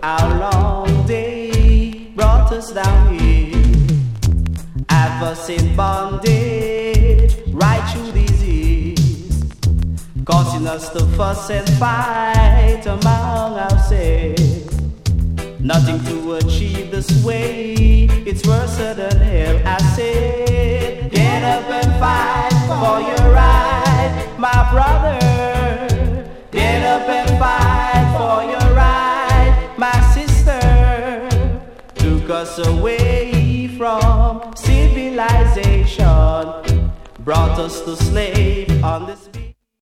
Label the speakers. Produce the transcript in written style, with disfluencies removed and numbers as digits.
Speaker 1: Our long day brought us down here, have us in bondage right through these years, causing us to fuss and fight among ourselves. Nothing to achieve this way, it's worse than hell. I said, get up and fight for your right, my brother. Get up and fight for your right, my sister. Took us away from civilization, brought us to slave on this beach.